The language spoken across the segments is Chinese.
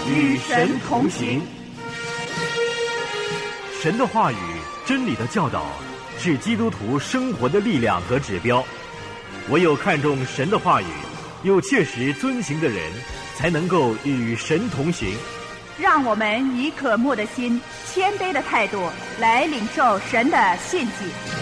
与神同行。 神的话语、真理的教导是基督徒生活的力量和指标。唯有看重神的话语，又切实遵行的人，才能够与神同行。 让我们以渴慕的心、谦卑的态度来领受神的信息。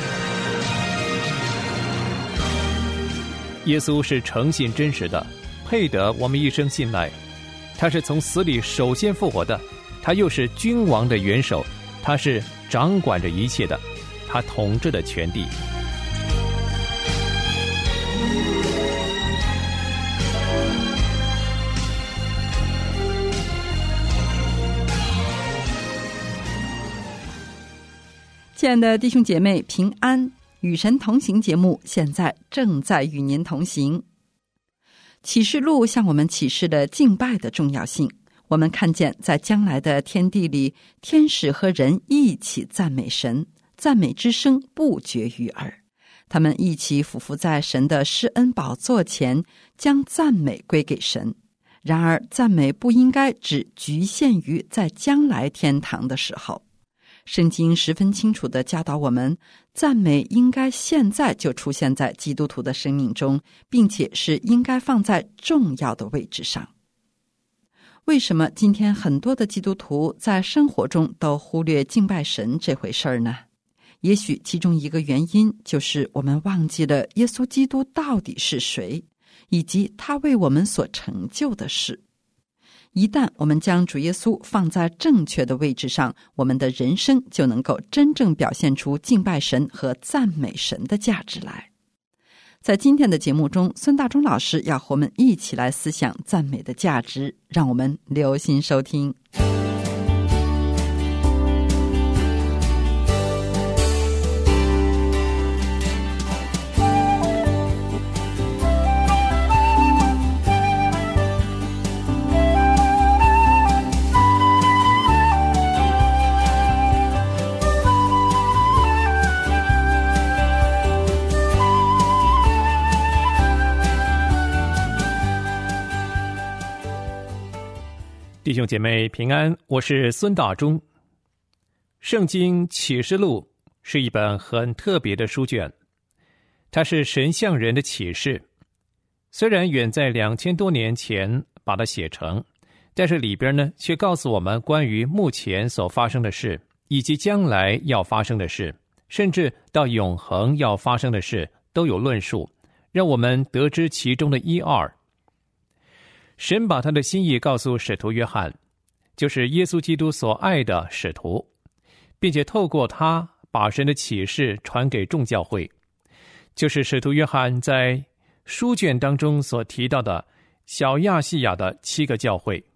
耶稣是诚信真实的，配得我们一生信赖。他是从死里首先复活的，他又是君王的元首，他是掌管着一切的，他统治的全地。 亲爱的弟兄姐妹，平安！与神同行节目现在正在与您同行。启示录向我们启示了敬拜的重要性。我们看见在将来的天地里，天使和人一起赞美神，赞美之声不绝于耳。他们一起俯伏在神的施恩宝座前，将赞美归给神。然而赞美不应该只局限于在将来天堂的时候。圣经十分清楚地教导我们，赞美应该现在就出现在基督徒的生命中，并且是应该放在重要的位置上。为什么今天很多的基督徒在生活中都忽略敬拜神这回事儿呢？也许其中一个原因就是我们忘记了耶稣基督到底是谁，以及他为我们所成就的事。一旦我们将主耶稣放在正确的位置上，我们的人生就能够真正表现出敬拜神和赞美神的价值来。在今天的节目中，孙大中老师要和我们一起来思想赞美的价值，让我们留心收听。 弟兄姐妹平安，我是孙大中。圣经启示录是一本很特别的书卷，它是神向人的启示。虽然远在2000多年前把它写成，但是里边呢却告诉我们关于目前所发生的事，以及将来要发生的事，甚至到永恒要发生的事都有论述，让我们得知其中的一二。神把他的心意告诉使徒约翰，就是耶稣基督所爱的使徒，并且透过他把神的启示传给众教会，就是使徒约翰在书卷当中所提到的小亚细亚的7个教会。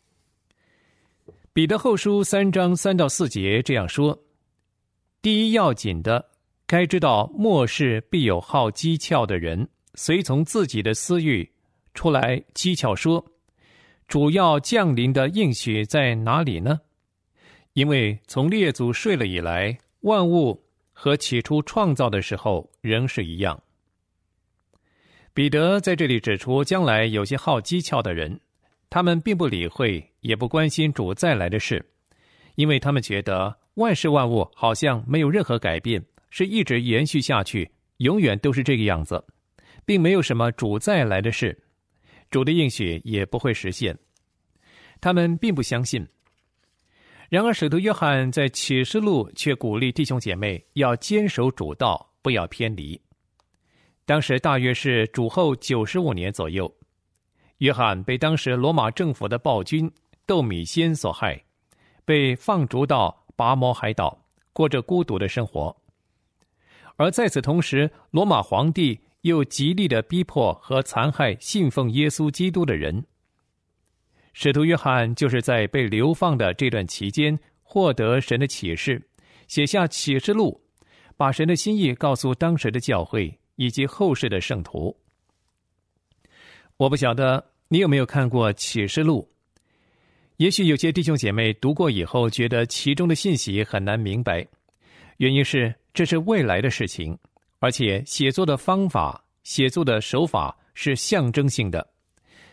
彼得后书3章3到4节这样说：第一要紧的，该知道末世必有好讥诮的人，随从自己的私欲出来讥诮说，主要降临的应许在哪里呢？因为从列祖睡了以来，万物和起初创造的时候仍是一样。彼得在这里指出，将来有些好讥诮的人，他们并不理会也不关心主再来的事，因为他们觉得万事万物好像没有任何改变，是一直延续下去，永远都是这个样子，并没有什么主再来的事，主的应许也不会实现，他们并不相信。然而使徒约翰在启示录却鼓励弟兄姐妹要坚守主道，不要偏离。当时大约是主后95年左右，约翰被当时罗马政府的暴君窦米先所害，被放逐到拔摩海岛，过着孤独的生活。而在此同时，罗马皇帝又极力地逼迫和残害信奉耶稣基督的人。使徒约翰就是在被流放的这段期间获得神的启示，写下启示录，把神的心意告诉当时的教会以及后世的圣徒。我不晓得你有没有看过启示录，也许有些弟兄姐妹读过以后觉得其中的信息很难明白，原因是这是未来的事情，而且写作的方法、写作的手法是象征性的，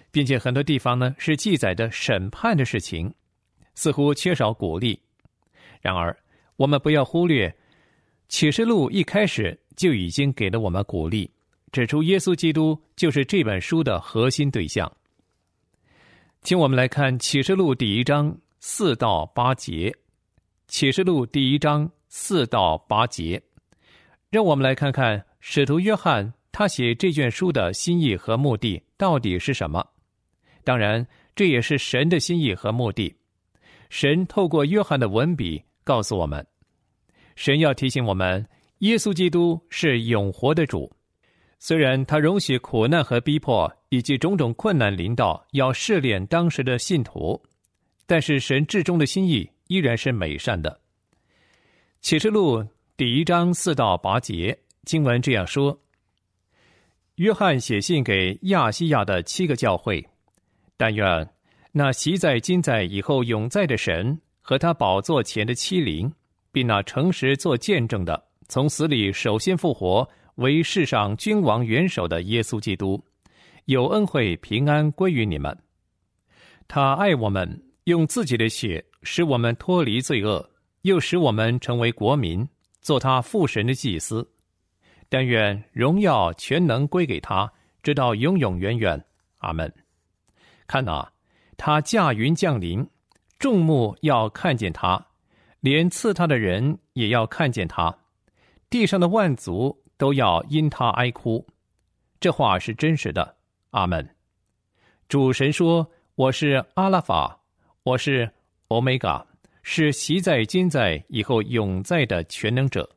并且很多地方呢是记载的审判的事情，似乎缺少鼓励。然而我们不要忽略启示录一开始就已经给了我们鼓励，指出耶稣基督就是这本书的核心对象。请我们来看启示录第1章4到8节。启示录第1章4到8节，让我们来看看使徒约翰他写这卷书的心意和目的到底是什么。当然，这也是神的心意和目的。神透过约翰的文笔告诉我们，神要提醒我们，耶稣基督是永活的主。虽然他容许苦难和逼迫以及种种困难临到，要试炼当时的信徒，但是神至终的心意依然是美善的。启示录第1章4到8节，经文这样说：约翰写信给亚细亚的7个教会，但愿那昔在今在以后永在的神和他宝座前的7灵，并那诚实做见证的，从死里首先复活，为世上君王元首的耶稣基督，有恩惠平安归于你们。他爱我们，用自己的血使我们脱离罪恶，又使我们成为国民，做他父神的祭司。但愿荣耀全能归给他，直到永永远远。阿们。看啊，他驾云降临，众目要看见他，连刺他的人也要看见他，地上的万族都要因他哀哭。这话是真实的。阿们。主神说，我是阿拉法，我是欧米伽，是昔在今在以后永在的全能者。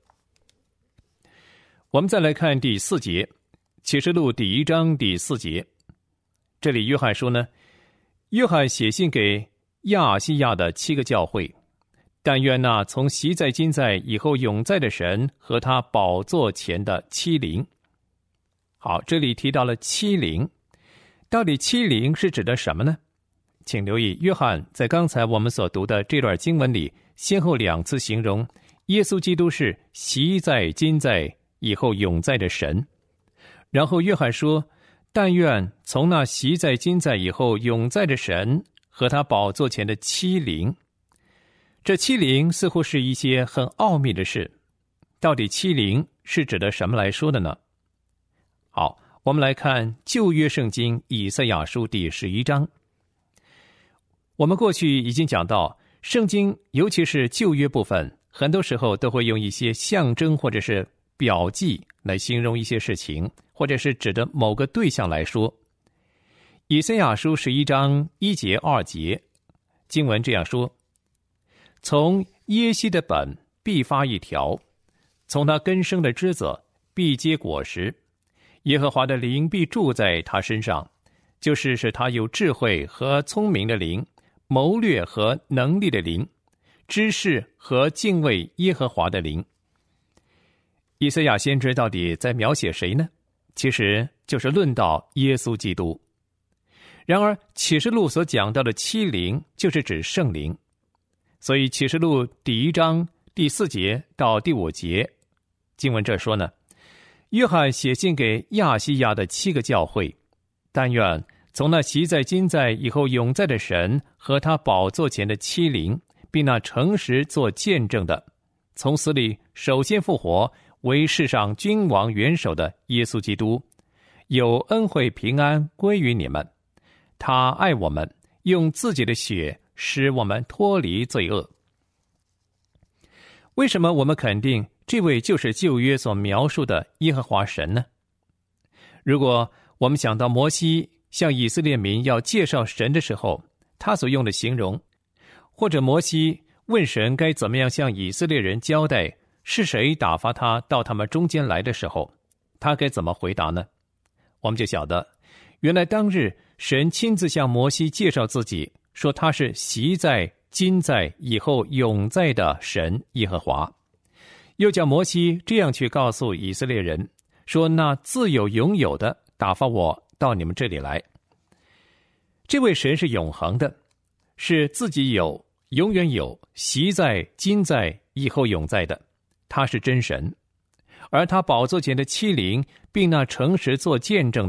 我们再来看第4节，启示录第1章第4节。这里约翰说呢，约翰写信给亚细亚的7个教会，但愿那从昔在今在以后永在的神和他宝座前的7灵。好，这里提到了7灵，到底7灵是指的什么呢？请留意，约翰在刚才我们所读的这段经文里，先后2次形容耶稣基督是昔在今在以后永在的神。然后约翰说，但愿从那昔在今在以后永在的神和他宝座前的7灵。这7灵似乎是一些很奥秘的事，到底7灵是指的什么来说的呢？好，我们来看旧约圣经以赛亚书第11章。我们过去已经讲到，圣经尤其是旧约部分，很多时候都会用一些象征或者是表记来形容一些事情，或者是指的某个对象来说。以赛亚书11章1节2节，经文这样说：从耶西的本必发一条，从他根生的枝子必结果实，耶和华的灵必住在他身上，就是使他有智慧和聪明的灵，谋略和能力的灵，知识和敬畏耶和华的灵。以赛亚先知到底在描写谁呢？其实就是论到耶稣基督。然而启示录所讲到的7灵就是指圣灵，所以启示录第1章第4节到第5节，经文这说呢，约翰写信给亚细亚的7个教会，但愿从那昔在今在以后永在的神和他宝座前的7灵，并那诚实做见证的，从死里首先复活，为世上君王元首的耶稣基督，有恩惠平安归于你们。他爱我们，用自己的血使我们脱离罪恶。为什么我们肯定这位就是旧约所描述的耶和华神呢？如果我们想到摩西向以色列民要介绍神的时候，他所用的形容，或者摩西问神该怎么样向以色列人交代是谁打发他到他们中间来的时候，他该怎么回答呢？我们就晓得，原来当日神亲自向摩西介绍自己，说他是昔在今在以后永在的神耶和华，又叫摩西这样去告诉以色列人，说那自有永有的打发我到你们这里来。这位神是永恒的，是自己有，永远有，昔在今在以后永在的，他是真神。而他宝座前的7灵，并那诚实做见证的，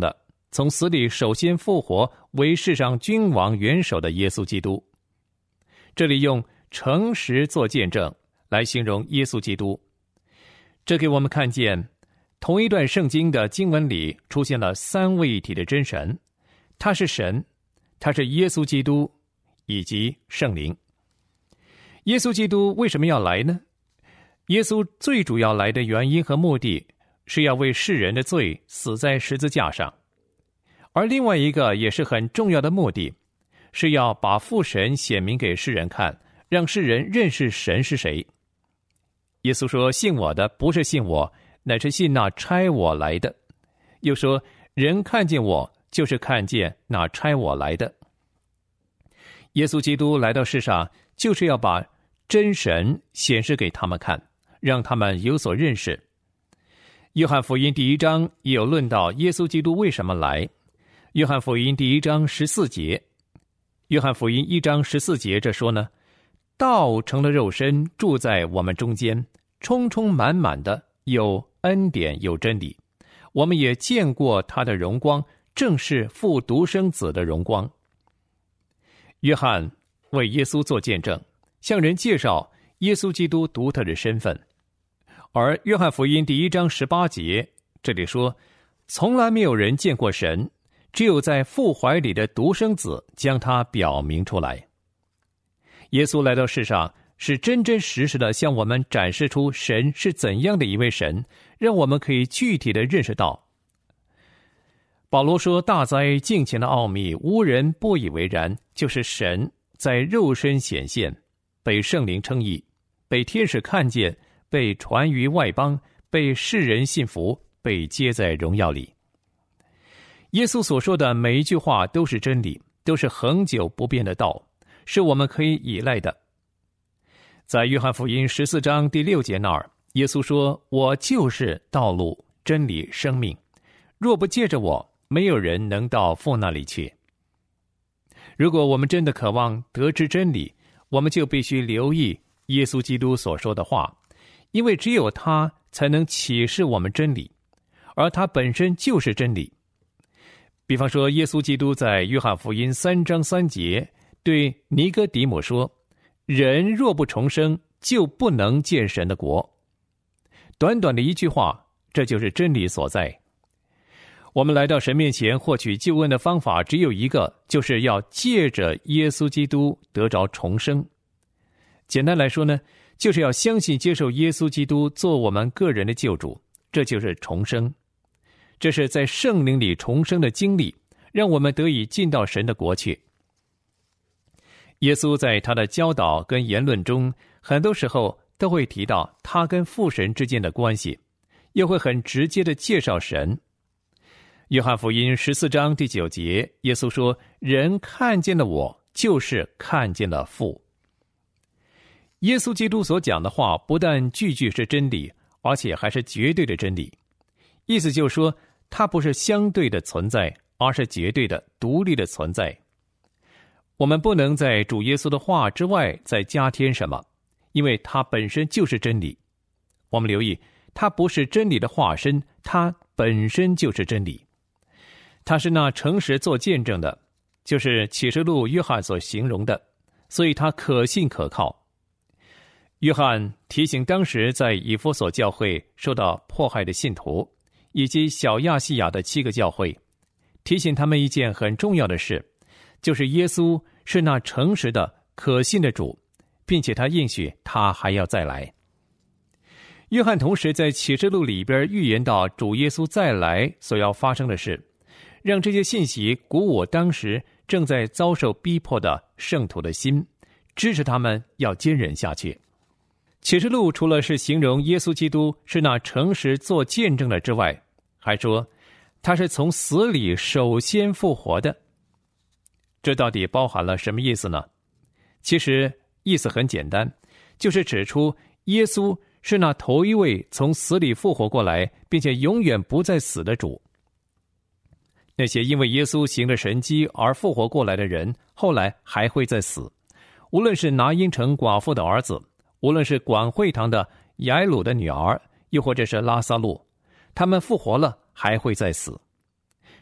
从死里首先复活为世上君王元首的耶稣基督。这里用诚实做见证来形容耶稣基督，这给我们看见同一段圣经的经文里出现了三位一体的真神，他是神，他是耶稣基督以及圣灵。耶稣基督为什么要来呢？耶稣最主要来的原因和目的是要为世人的罪死在十字架上，而另外一个也是很重要的目的，是要把父神显明给世人看，让世人认识神是谁。耶稣说，信我的不是信我，乃是信那差我来的。又说，人看见我就是看见那差我来的。耶稣基督来到世上，就是要把真神显示给他们看，让他们有所认识。约翰福音第1章也有论到耶稣基督为什么来。约翰福音第1章14节，约翰福音1章14节这说呢，道成了肉身，住在我们中间，充充满满的有恩典有真理。我们也见过他的荣光，正是父独生子的荣光。约翰为耶稣做见证，向人介绍耶稣基督独特的身份。而约翰福音第1章18节这里说，从来没有人见过神，只有在父怀里的独生子将他表明出来。耶稣来到世上，是真真实实的向我们展示出神是怎样的一位神，让我们可以具体的认识到。保罗说，大哉敬虔的奥秘，无人不以为然，就是神在肉身显现，被圣灵称义，被天使看见，被传于外邦，被世人信服，被接在荣耀里。耶稣所说的每一句话都是真理，都是恒久不变的道，是我们可以依赖的。在约翰福音14章第6节那儿，耶稣说，我就是道路真理生命，若不借着我，没有人能到父那里去。如果我们真的渴望得知真理，我们就必须留意耶稣基督所说的话，因为只有他才能启示我们真理，而他本身就是真理。比方说，耶稣基督在约翰福音3章3节对尼哥底母说，人若不重生，就不能见神的国。短短的一句话，这就是真理所在。我们来到神面前获取救恩的方法只有一个，就是要借着耶稣基督得着重生。简单来说呢，就是要相信接受耶稣基督做我们个人的救主，这就是重生。这是在圣灵里重生的经历，让我们得以进到神的国去。耶稣在他的教导跟言论中，很多时候都会提到他跟父神之间的关系，又会很直接地介绍神。约翰福音14章第9节，耶稣说，人看见了我，就是看见了父。耶稣基督所讲的话不但句句是真理，而且还是绝对的真理。意思就是说，它不是相对的存在，而是绝对的独立的存在。我们不能在主耶稣的话之外再加添什么，因为它本身就是真理。我们留意，它不是真理的化身，它本身就是真理。它是那诚实做见证的，就是启示录约翰所形容的，所以它可信可靠。约翰提醒当时在以弗所教会受到迫害的信徒，以及小亚细亚的7个教会，提醒他们一件很重要的事，就是耶稣是那诚实的可信的主，并且他应许他还要再来。约翰同时在启示录里边预言到主耶稣再来所要发生的事，让这些信息鼓舞当时正在遭受逼迫的圣徒的心，支持他们要坚忍下去。启示录除了是形容耶稣基督是那诚实做见证的之外，还说他是从死里首先复活的。这到底包含了什么意思呢？其实意思很简单，就是指出耶稣是那头一位从死里复活过来，并且永远不再死的主。那些因为耶稣行了神迹而复活过来的人，后来还会再死。无论是拿因城寡妇的儿子，无论是管会堂的雅鲁的女儿，又或者是拉撒路，他们复活了还会再死。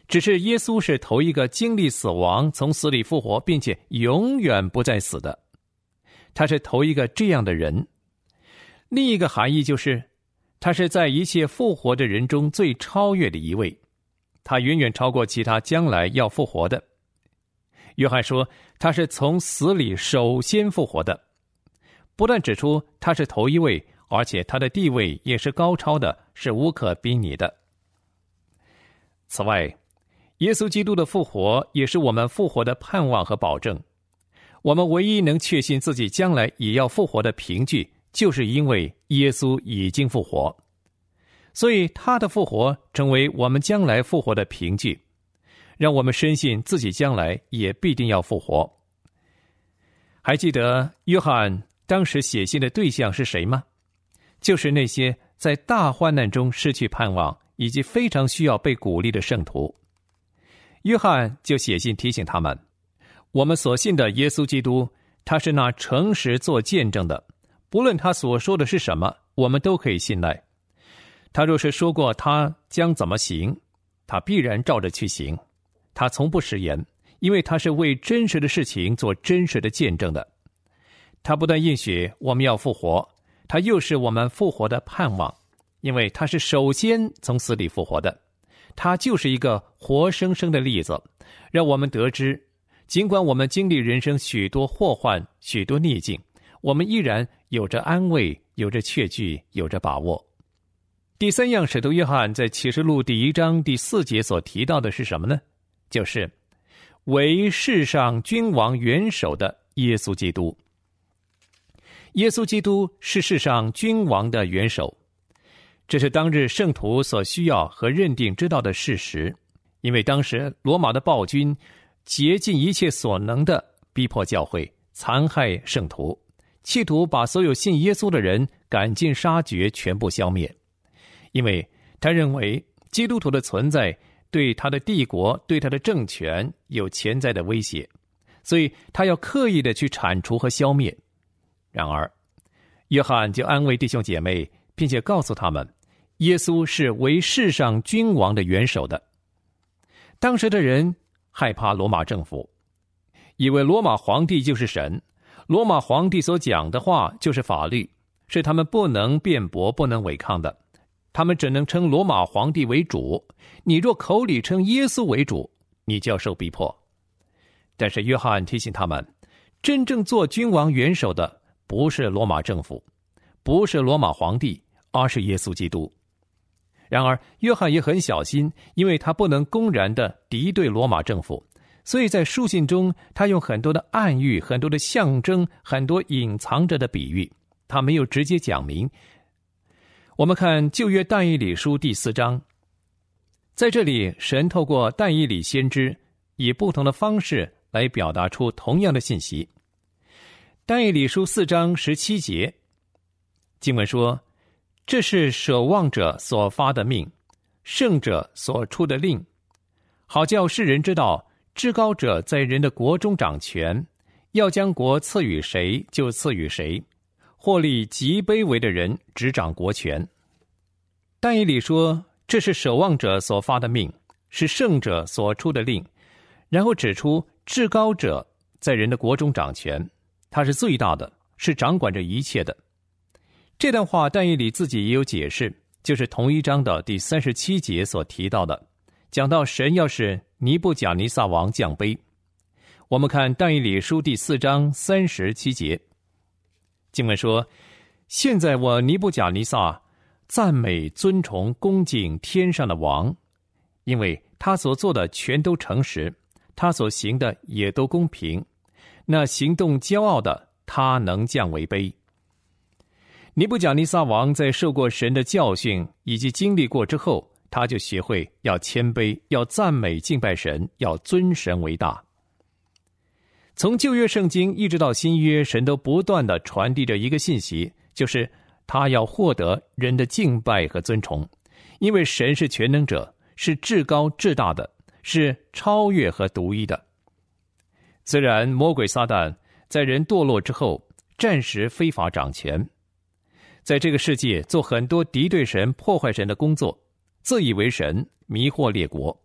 只是耶稣是头一个经历死亡，从死里复活，并且永远不再死的。他是头一个这样的人。另一个含义就是，他是在一切复活的人中最超越的一位，他远远超过其他将来要复活的。约翰说，他是从死里首先复活的，不但指出他是头一位，而且他的地位也是高超的，是无可比拟的。此外，耶稣基督的复活也是我们复活的盼望和保证。我们唯一能确信自己将来也要复活的凭据，就是因为耶稣已经复活。所以他的复活成为我们将来复活的凭据，让我们深信自己将来也必定要复活。还记得约翰当时写信的对象是谁吗？就是那些在大患难中失去盼望以及非常需要被鼓励的圣徒。约翰就写信提醒他们，我们所信的耶稣基督，他是那诚实做见证的，不论他所说的是什么，我们都可以信赖。他若是说过他将怎么行，他必然照着去行。他从不食言，因为他是为真实的事情做真实的见证的。他不但应许我们要复活，他又是我们复活的盼望，因为他是首先从死里复活的。他就是一个活生生的例子，让我们得知，尽管我们经历人生许多祸患、许多逆境，我们依然有着安慰，有着确据，有着把握。第三样，使徒约翰在启示录第1章第4节所提到的是什么呢？就是为世上君王元首的耶稣基督。耶稣基督是世上君王的元首，这是当日圣徒所需要和认定知道的事实。因为当时罗马的暴君竭尽一切所能的逼迫教会，残害圣徒，企图把所有信耶稣的人赶尽杀绝，全部消灭。因为他认为基督徒的存在对他的帝国、对他的政权有潜在的威胁，所以他要刻意的去铲除和消灭。然而约翰就安慰弟兄姐妹，并且告诉他们，耶稣是为世上君王的元首的。当时的人害怕罗马政府，以为罗马皇帝就是神，罗马皇帝所讲的话就是法律，是他们不能辩驳、不能违抗的。他们只能称罗马皇帝为主，你若口里称耶稣为主，你就要受逼迫。但是约翰提醒他们，真正做君王元首的不是罗马政府，不是罗马皇帝，而是耶稣基督。然而约翰也很小心，因为他不能公然的敌对罗马政府，所以在书信中他用很多的暗喻、很多的象征、很多隐藏着的比喻，他没有直接讲明。我们看旧约但以理书第4章，在这里神透过但以理先知以不同的方式来表达出同样的信息。但以理书4章17节，经文说，这是守望者所发的命，圣者所出的令，好叫世人知道至高者在人的国中掌权，要将国赐予谁就赐予谁，或立极卑微的人执掌国权。但以理说，这是守望者所发的命，是圣者所出的令，然后指出至高者在人的国中掌权，他是最大的，是掌管着一切的。这段话但以理自己也有解释，就是同1章的第37节所提到的，讲到神要使尼布甲尼撒王降卑。我们看但以理书第4章37节，经文说，现在我尼布甲尼撒赞美尊崇恭敬天上的王，因为他所做的全都诚实，他所行的也都公平，那行动骄傲的他能降为卑。尼布甲尼撒王在受过神的教训以及经历过之后，他就学会要谦卑，要赞美敬拜神，要尊神为大。从旧约圣经一直到新约，神都不断地传递着一个信息，就是他要获得人的敬拜和尊崇，因为神是全能者，是至高至大的，是超越和独一的。虽然魔鬼撒旦在人堕落之后暂时非法掌权，在这个世界做很多敌对神、破坏神的工作，自以为神，迷惑列国，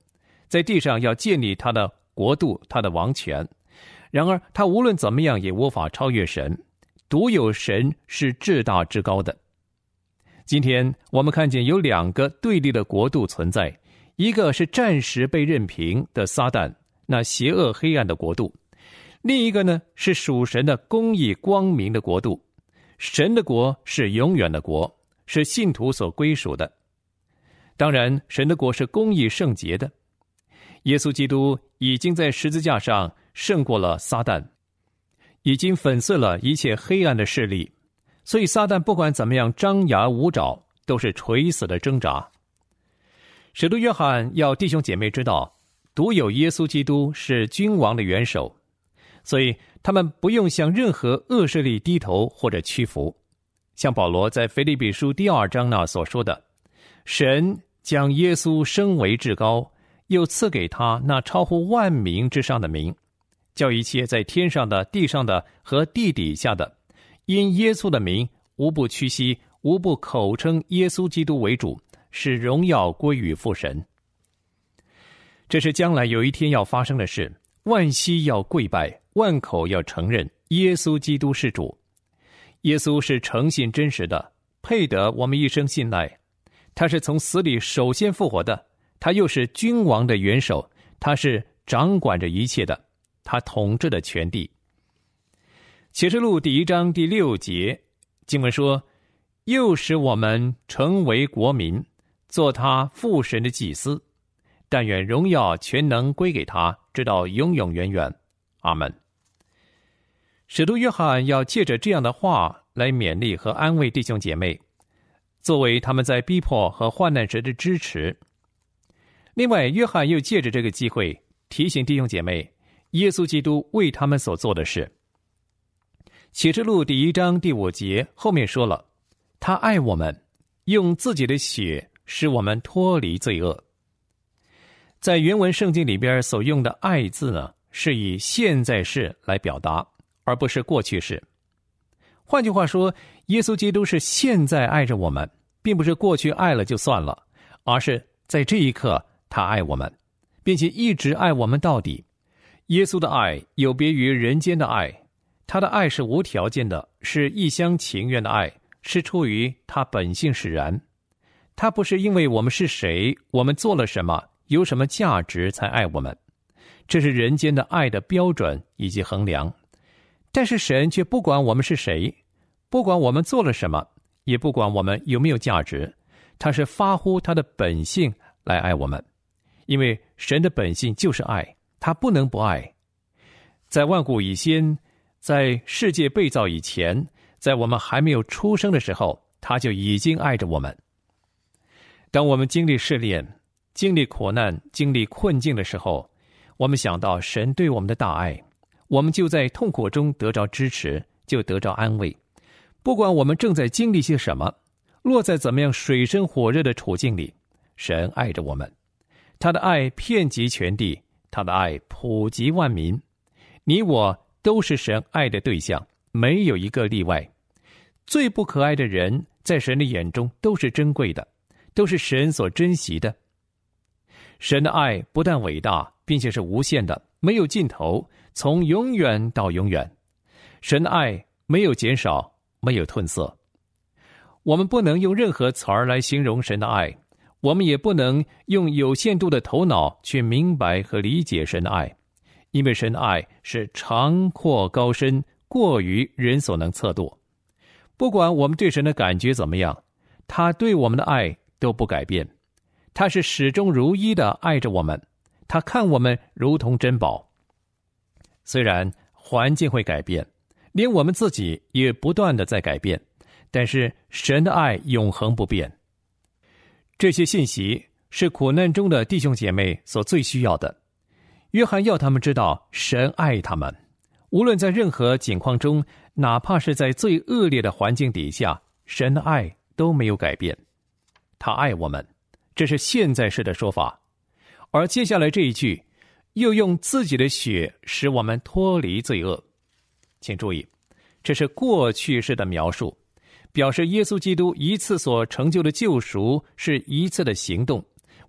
在地上要建立他的国度，他的王权。然而他无论怎么样也无法超越神，独有神是至大至高的。今天我们看见有两个对立的国度存在，一个是暂时被任凭的撒旦，那邪恶黑暗的国度；另一个呢，是属神的公义光明的国度。神的国是永远的国，是信徒所归属的。当然，神的国是公义圣洁的。耶稣基督已经在十字架上胜过了撒旦，已经粉碎了一切黑暗的势力，所以撒旦不管怎么样张牙舞爪，都是垂死的挣扎。使徒约翰要弟兄姐妹知道，独有耶稣基督是君王的元首，所以他们不用向任何恶势力低头或者屈服。像保罗在腓立比书第2章那所说的，神将耶稣升为至高，又赐给他那超乎万名之上的名，叫一切在天上的、地上的和地底下的，因耶稣的名无不屈膝，无不口称耶稣基督为主，使荣耀归于父神。这是将来有一天要发生的事，万膝要跪拜，万口要承认耶稣基督是主。耶稣是诚信真实的，配得我们一生信赖。他是从死里首先复活的，他又是君王的元首，他是掌管着一切的，他统治的全地。启示录第1章第6节经文说，又使我们成为国民，做他父神的祭司，但愿荣耀全能归给他，直到永永远远。阿们。使徒约翰要借着这样的话来勉励和安慰弟兄姐妹，作为他们在逼迫和患难时的支持。另外，约翰又借着这个机会提醒弟兄姐妹耶稣基督为他们所做的事。启示录第1章第5节后面说了，他爱我们，用自己的血使我们脱离罪恶。在原文圣经里边所用的爱字呢，是以现在式来表达，而不是过去式。换句话说，耶稣基督是现在爱着我们，并不是过去爱了就算了，而是在这一刻他爱我们，并且一直爱我们到底。耶稣的爱有别于人间的爱，他的爱是无条件的，是一厢情愿的爱，是出于他本性使然。他不是因为我们是谁，我们做了什么，有什么价值才爱我们，这是人间的爱的标准以及衡量。但是神却不管我们是谁，不管我们做了什么，也不管我们有没有价值，他是发乎他的本性来爱我们。因为神的本性就是爱，他不能不爱。在万古以先，在世界被造以前，在我们还没有出生的时候，他就已经爱着我们。当我们经历试炼、经历苦难、经历困境的时候，我们想到神对我们的大爱，我们就在痛苦中得着支持，就得着安慰。不管我们正在经历些什么，落在怎么样水深火热的处境里，神爱着我们。他的爱遍及全地，他的爱普及万民。你我都是神爱的对象，没有一个例外。最不可爱的人，在神的眼中都是珍贵的，都是神所珍惜的。神的爱不但伟大，并且是无限的，没有尽头，从永远到永远。神的爱没有减少，没有褪色。我们不能用任何词儿来形容神的爱，我们也不能用有限度的头脑去明白和理解神的爱，因为神的爱是长阔高深，过于人所能测度。不管我们对神的感觉怎么样，他对我们的爱都不改变。他是始终如一的爱着我们，他看我们如同珍宝。虽然环境会改变，连我们自己也不断的在改变，但是神的爱永恒不变。这些信息是苦难中的弟兄姐妹所最需要的。约翰要他们知道神爱他们，无论在任何境况中，哪怕是在最恶劣的环境底下，神的爱都没有改变。他爱我们，这是现在式的说法。而接下来这一句，又用自己的血使我们脱离罪恶。请注意，这是过去式的描述，表示耶稣基督一次所成就的救赎是一次的行动，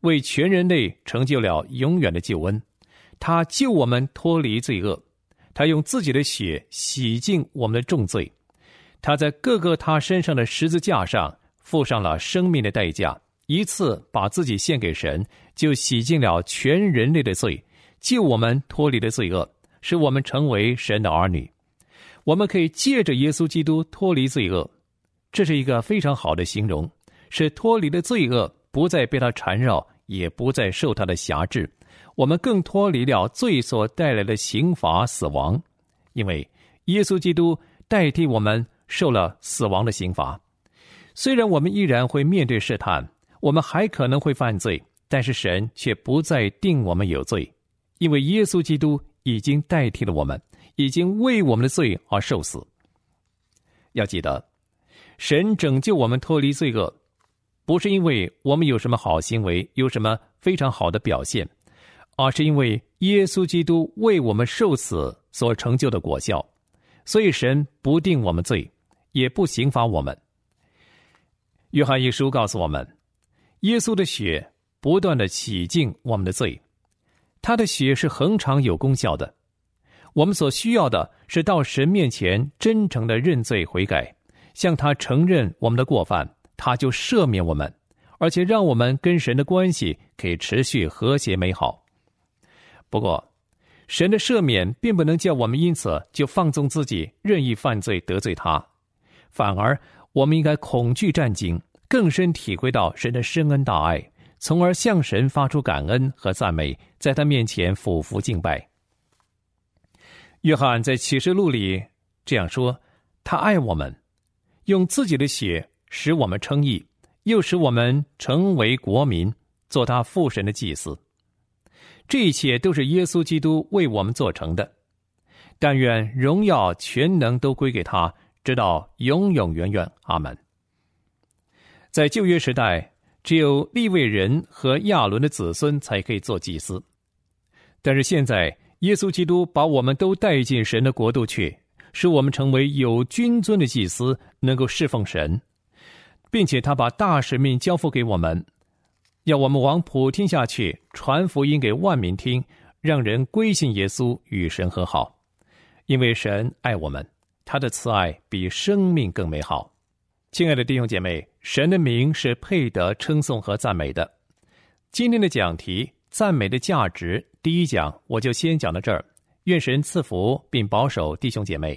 为全人类成就了永远的救恩。他救我们脱离罪恶，他用自己的血洗净我们的重罪。他在各个他身上的十字架上付上了生命的代价，一次把自己献给神，就洗净了全人类的罪，救我们脱离了罪恶，使我们成为神的儿女。我们可以借着耶稣基督脱离罪恶，这是一个非常好的形容，是脱离了罪恶，不再被他缠绕，也不再受他的辖制。我们更脱离了罪所带来的刑罚死亡，因为耶稣基督代替我们受了死亡的刑罚。虽然我们依然会面对试探，我们还可能会犯罪，但是神却不再定我们有罪，因为耶稣基督已经代替了我们，已经为我们的罪而受死。要记得，神拯救我们脱离罪恶，不是因为我们有什么好行为，有什么非常好的表现，而是因为耶稣基督为我们受死所成就的果效。所以神不定我们罪，也不刑罚我们。约翰一书告诉我们，耶稣的血不断地洗净我们的罪，他的血是恒常有功效的。我们所需要的是到神面前真诚地认罪悔改，向他承认我们的过犯，他就赦免我们，而且让我们跟神的关系可以持续和谐美好。不过神的赦免并不能叫我们因此就放纵自己，任意犯罪得罪他，反而我们应该恐惧战兢，更深体会到神的深恩大爱，从而向神发出感恩和赞美，在他面前俯伏敬拜。约翰在启示录里这样说，他爱我们，用自己的血使我们称义，又使我们成为国民，做他父神的祭司。这一切都是耶稣基督为我们做成的，但愿荣耀全能都归给他，直到永永远远。阿们。在旧约时代，只有利未人和亚伦的子孙才可以做祭司，但是现在耶稣基督把我们都带进神的国度去，使我们成为有君尊的祭司，能够侍奉神，并且他把大使命交付给我们，要我们往普天下去，传福音给万民听，让人归信耶稣，与神和好。因为神爱我们，他的慈爱比生命更美好。亲爱的弟兄姐妹，神的名是配得称颂和赞美的。今天的讲题赞美的价值第一讲我就先讲到这儿，愿神赐福并保守弟兄姐妹。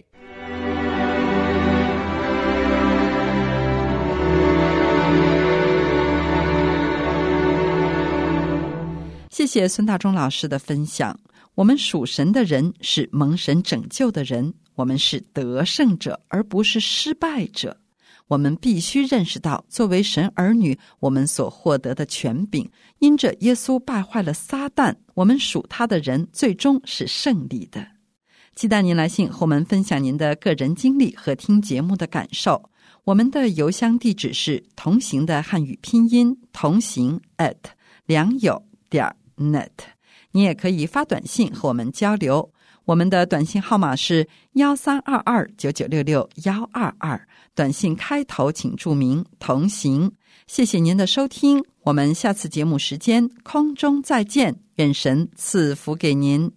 谢谢孙大中老师的分享。我们属神的人是蒙神拯救的人，我们是得胜者，而不是失败者。我们必须认识到，作为神儿女，我们所获得的权柄，因着耶稣败坏了撒旦，我们属他的人最终是胜利的。期待您来信和我们分享您的个人经历和听节目的感受。我们的邮箱地址是同行的汉语拼音同行@良友.net。你也可以发短信和我们交流，我们的短信号码是1322996622，短信开头请注明同行。谢谢您的收听，我们下次节目时间空中再见，愿神赐福给您。